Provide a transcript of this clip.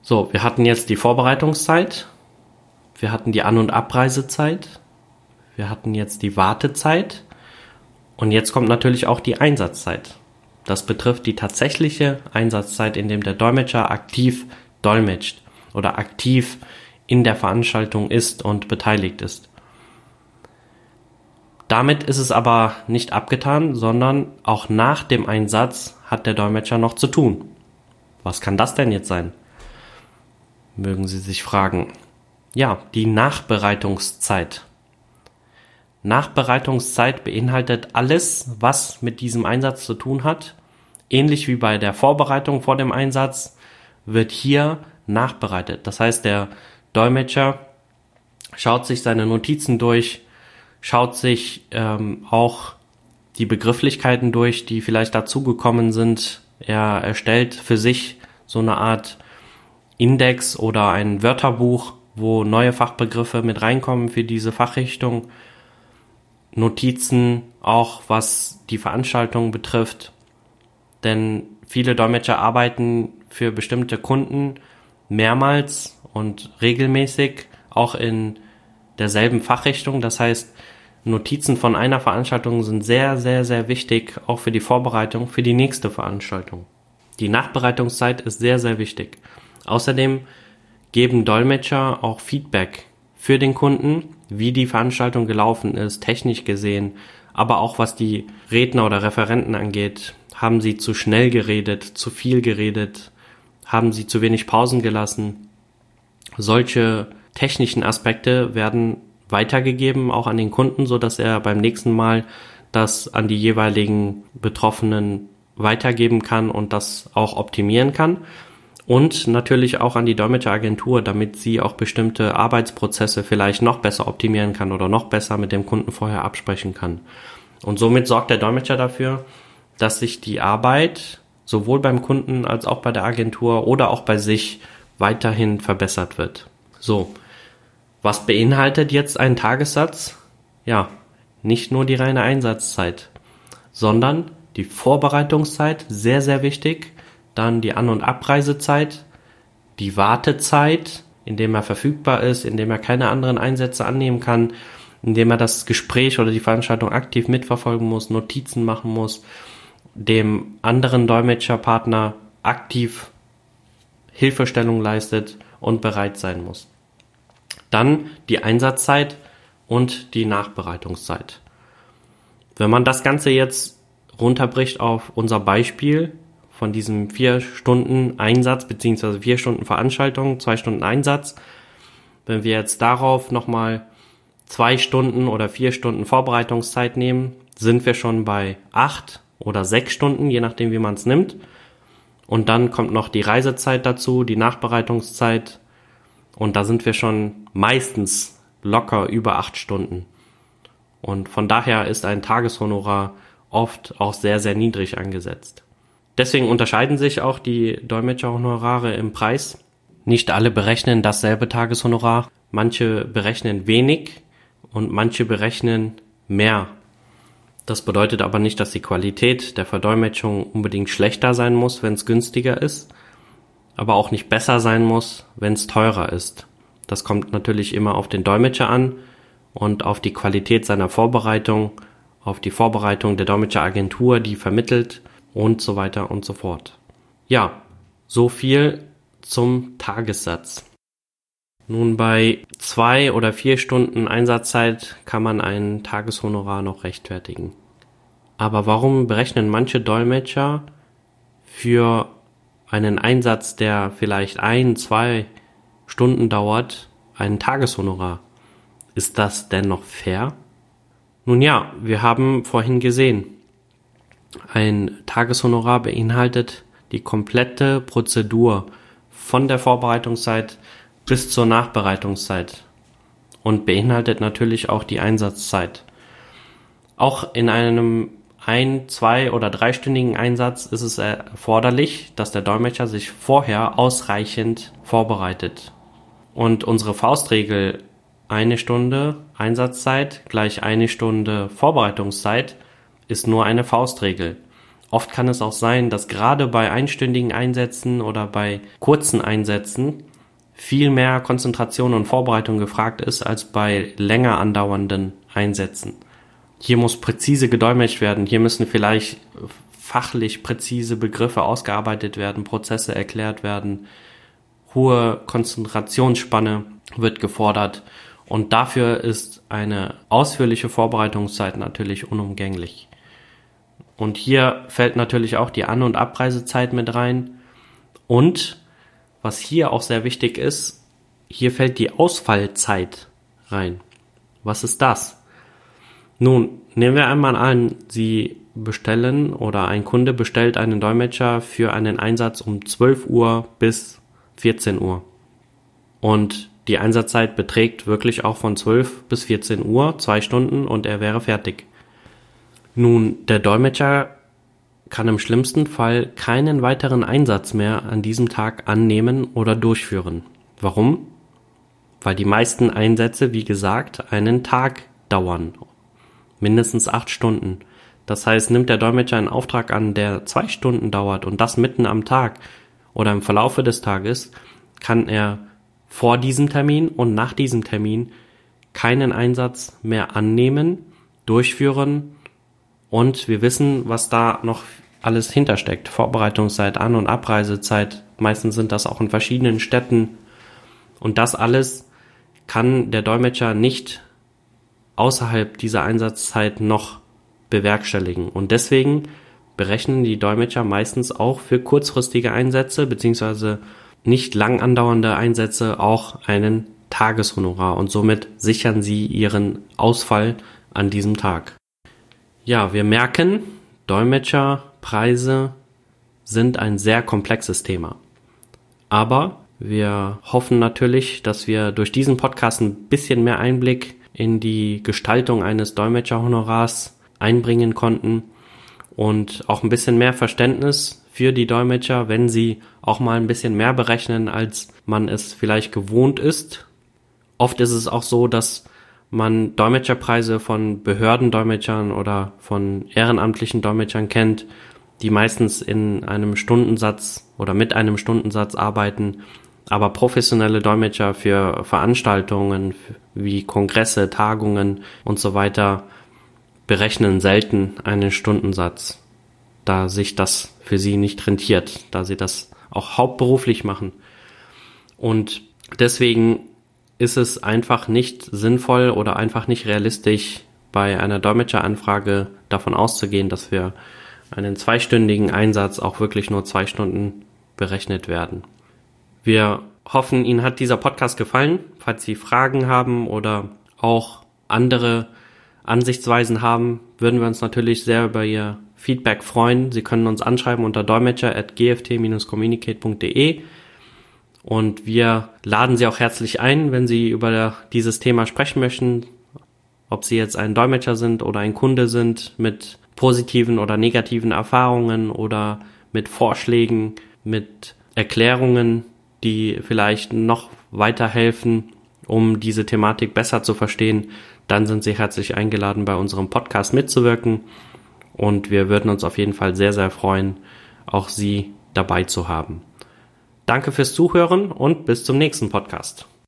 So, wir hatten jetzt die Vorbereitungszeit, wir hatten die An- und Abreisezeit, wir hatten jetzt die Wartezeit und jetzt kommt natürlich auch die Einsatzzeit. Das betrifft die tatsächliche Einsatzzeit, in dem der Dolmetscher aktiv dolmetscht oder aktiv in der Veranstaltung ist und beteiligt ist. Damit ist es aber nicht abgetan, sondern auch nach dem Einsatz hat der Dolmetscher noch zu tun. Was kann das denn jetzt sein? Mögen Sie sich fragen. Ja, die Nachbereitungszeit. Nachbereitungszeit beinhaltet alles, was mit diesem Einsatz zu tun hat. Ähnlich wie bei der Vorbereitung vor dem Einsatz wird hier nachbereitet. Das heißt, der Dolmetscher schaut sich seine Notizen durch, schaut sich auch die Begrifflichkeiten durch, die vielleicht dazugekommen sind. Er erstellt für sich so eine Art Index oder ein Wörterbuch, wo neue Fachbegriffe mit reinkommen für diese Fachrichtung. Notizen auch, was die Veranstaltung betrifft. Denn viele Dolmetscher arbeiten für bestimmte Kunden mehrmals und regelmäßig auch in derselben Fachrichtung. Das heißt, Notizen von einer Veranstaltung sind sehr, sehr, sehr wichtig, auch für die Vorbereitung für die nächste Veranstaltung. Die Nachbereitungszeit ist sehr, sehr wichtig. Außerdem geben Dolmetscher auch Feedback für den Kunden, wie die Veranstaltung gelaufen ist, technisch gesehen, aber auch was die Redner oder Referenten angeht. Haben sie zu schnell geredet, zu viel geredet, haben sie zu wenig Pausen gelassen? Solche technischen Aspekte werden weitergegeben, auch an den Kunden, so dass er beim nächsten Mal das an die jeweiligen Betroffenen weitergeben kann und das auch optimieren kann. Und natürlich auch an die Dolmetscheragentur, damit sie auch bestimmte Arbeitsprozesse vielleicht noch besser optimieren kann oder noch besser mit dem Kunden vorher absprechen kann. Und somit sorgt der Dolmetscher dafür, dass sich die Arbeit sowohl beim Kunden als auch bei der Agentur oder auch bei sich weiterhin verbessert wird. So, was beinhaltet jetzt ein Tagessatz? Ja, nicht nur die reine Einsatzzeit, sondern die Vorbereitungszeit, sehr, sehr wichtig. Dann die An- und Abreisezeit, die Wartezeit, indem er verfügbar ist, indem er keine anderen Einsätze annehmen kann, indem er das Gespräch oder die Veranstaltung aktiv mitverfolgen muss, Notizen machen muss, dem anderen Dolmetscherpartner aktiv Hilfestellung leistet und bereit sein muss. Dann die Einsatzzeit und die Nachbereitungszeit. Wenn man das Ganze jetzt runterbricht auf unser Beispiel von diesem 4 Stunden Einsatz bzw. 4 Stunden Veranstaltung, 2 Stunden Einsatz, wenn wir jetzt darauf nochmal 2 Stunden oder 4 Stunden Vorbereitungszeit nehmen, sind wir schon bei 8 oder 6 Stunden, je nachdem wie man es nimmt. Und dann kommt noch die Reisezeit dazu, die Nachbereitungszeit. Und da sind wir schon meistens locker über 8 Stunden. Und von daher ist ein Tageshonorar oft auch sehr, sehr niedrig angesetzt. Deswegen unterscheiden sich auch die Dolmetscherhonorare im Preis. Nicht alle berechnen dasselbe Tageshonorar. Manche berechnen wenig und manche berechnen mehr. Das bedeutet aber nicht, dass die Qualität der Verdolmetschung unbedingt schlechter sein muss, wenn es günstiger ist, aber auch nicht besser sein muss, wenn es teurer ist. Das kommt natürlich immer auf den Dolmetscher an und auf die Qualität seiner Vorbereitung, auf die Vorbereitung der Dolmetscheragentur, die vermittelt und so weiter und so fort. Ja, so viel zum Tagessatz. Nun, bei 2 oder 4 Stunden Einsatzzeit kann man ein Tageshonorar noch rechtfertigen. Aber warum berechnen manche Dolmetscher für einen Einsatz, der vielleicht 1, 2 Stunden dauert, ein Tageshonorar? Ist das denn noch fair? Nun ja, wir haben vorhin gesehen, ein Tageshonorar beinhaltet die komplette Prozedur von der Vorbereitungszeit bis zur Nachbereitungszeit und beinhaltet natürlich auch die Einsatzzeit. Auch in einem 1-, 2- oder 3-stündigen Einsatz ist es erforderlich, dass der Dolmetscher sich vorher ausreichend vorbereitet. Und unsere Faustregel 1 Stunde Einsatzzeit gleich 1 Stunde Vorbereitungszeit ist nur eine Faustregel. oft kann es auch sein, dass gerade bei einstündigen Einsätzen oder bei kurzen Einsätzen viel mehr Konzentration und Vorbereitung gefragt ist als bei länger andauernden Einsätzen. Hier muss präzise gedolmetscht werden, hier müssen vielleicht fachlich präzise Begriffe ausgearbeitet werden, Prozesse erklärt werden, hohe Konzentrationsspanne wird gefordert und dafür ist eine ausführliche Vorbereitungszeit natürlich unumgänglich. Und hier fällt natürlich auch die An- und Abreisezeit mit rein und was hier auch sehr wichtig ist, hier fällt die Ausfallzeit rein. Was ist das? Nun, nehmen wir einmal an, Sie bestellen oder ein Kunde bestellt einen Dolmetscher für einen Einsatz um 12 Uhr bis 14 Uhr. Und die Einsatzzeit beträgt wirklich auch von 12 bis 14 Uhr, 2 Stunden und er wäre fertig. Nun, der Dolmetscher kann im schlimmsten Fall keinen weiteren Einsatz mehr an diesem Tag annehmen oder durchführen. Warum? Weil die meisten Einsätze, wie gesagt, einen Tag dauern. Mindestens 8 Stunden. Das heißt, nimmt der Dolmetscher einen Auftrag an, der 2 Stunden dauert und das mitten am Tag oder im Verlaufe des Tages, kann er vor diesem Termin und nach diesem Termin keinen Einsatz mehr annehmen, durchführen und wir wissen, was da noch alles hintersteckt. Vorbereitungszeit, An- und Abreisezeit, meistens sind das auch in verschiedenen Städten und das alles kann der Dolmetscher nicht außerhalb dieser Einsatzzeit noch bewerkstelligen und deswegen berechnen die Dolmetscher meistens auch für kurzfristige Einsätze beziehungsweise nicht lang andauernde Einsätze auch einen Tageshonorar und somit sichern sie ihren Ausfall an diesem Tag. Ja, wir merken, Dolmetscherpreise sind ein sehr komplexes Thema. Aber wir hoffen natürlich, dass wir durch diesen Podcast ein bisschen mehr Einblick in die Gestaltung eines Dolmetscherhonorars einbringen konnten und auch ein bisschen mehr Verständnis für die Dolmetscher, wenn sie auch mal ein bisschen mehr berechnen, als man es vielleicht gewohnt ist. Oft ist es auch so, dass man Dolmetscherpreise von Behördendolmetschern oder von ehrenamtlichen Dolmetschern kennt, die meistens in einem Stundensatz oder mit einem Stundensatz arbeiten, aber professionelle Dolmetscher für Veranstaltungen wie Kongresse, Tagungen und so weiter berechnen selten einen Stundensatz, da sich das für sie nicht rentiert, da sie das auch hauptberuflich machen. Und deswegen ist es einfach nicht sinnvoll oder einfach nicht realistisch, bei einer Dolmetscheranfrage davon auszugehen, dass für einen 2-stündigen Einsatz auch wirklich nur 2 Stunden berechnet werden. Wir hoffen, Ihnen hat dieser Podcast gefallen. Falls Sie Fragen haben oder auch andere Ansichtsweisen haben, würden wir uns natürlich sehr über Ihr Feedback freuen. Sie können uns anschreiben unter dolmetscher@gft-communicate.de und wir laden Sie auch herzlich ein, wenn Sie über dieses Thema sprechen möchten, ob Sie jetzt ein Dolmetscher sind oder ein Kunde sind mit positiven oder negativen Erfahrungen oder mit Vorschlägen, mit Erklärungen, die vielleicht noch weiterhelfen, um diese Thematik besser zu verstehen, dann sind Sie herzlich eingeladen, bei unserem Podcast mitzuwirken und wir würden uns auf jeden Fall sehr, sehr freuen, auch Sie dabei zu haben. Danke fürs Zuhören und bis zum nächsten Podcast.